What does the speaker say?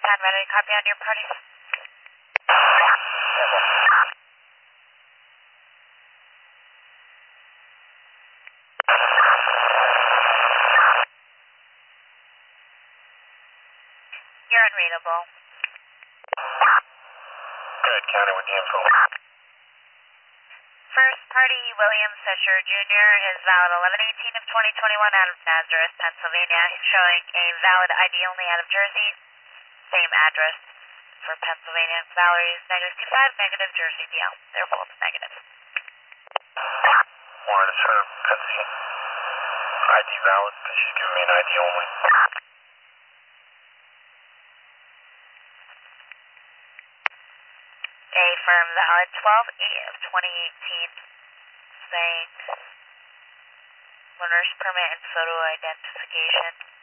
10 ready to copy on your party. You're unreadable. Good, counter with the info. First party, William Fisher Jr. is valid 11/18 of 2021 out of Nazareth, Pennsylvania. He's showing a valid ID only out of Jersey. Same address for Pennsylvania. Valerie is -25, negative Jersey DL. They're both negative. Wanted to serve Petsy. ID valid, but she's giving me an ID only. A firm valid 12/8 of 2018. Saying learner's permit and photo identification.